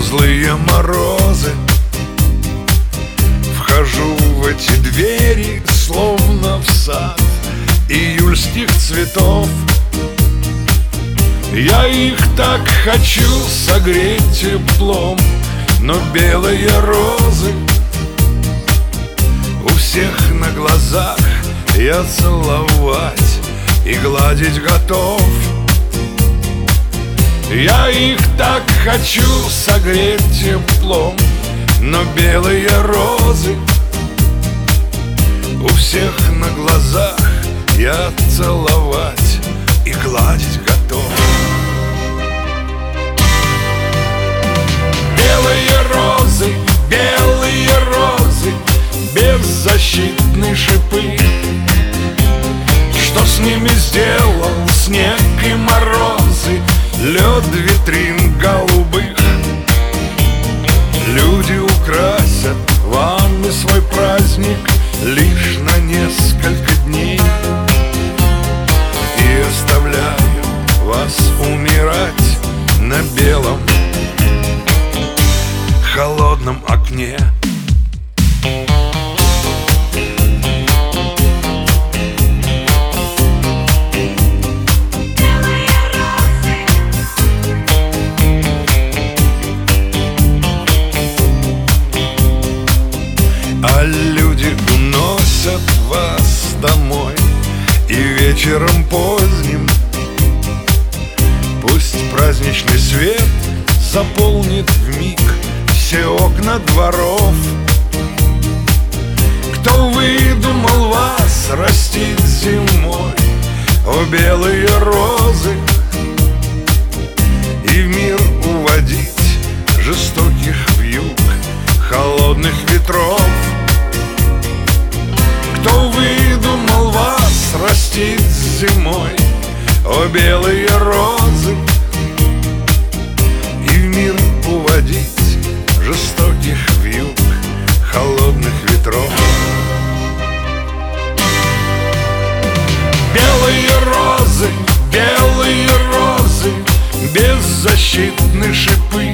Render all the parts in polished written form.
злые морозы. Вхожу в эти двери, словно в сад июльских цветов. Я их так хочу согреть теплом, но белые розы у всех на глазах я целовать и гладить готов. Я их так хочу согреть теплом, но белые розы у всех на глазах я целовать и гладить готов. Белые розы, беззащитные шипы. Что с ними сделал снег и морозы, лед витрин голубых? Люди украсят вами свой праздник лишь на несколько дней и оставляют вас умирать на белом холодном окне. А люди уносят вас домой, и вечером поздним пусть праздничный свет заполнит вмиг все окна дворов. Кто выдумал вас растить зимой, о белые розы, и в мир уводить жестоких вьюг холодных ветров? Кто выдумал вас растить зимой, о белые розы, и в мир уводить жестоких вьюг холодных ветров? Белые розы, беззащитные шипы.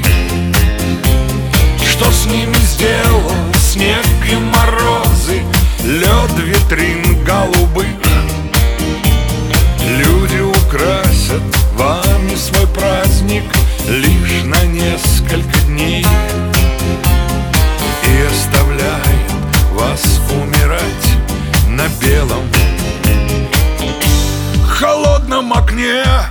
Что с ними сделал снег и морозы, лед витрин голубых? Люди украсят вами свой праздник лишь на несколько дней и оставляет вас умирать на белом холодном окне.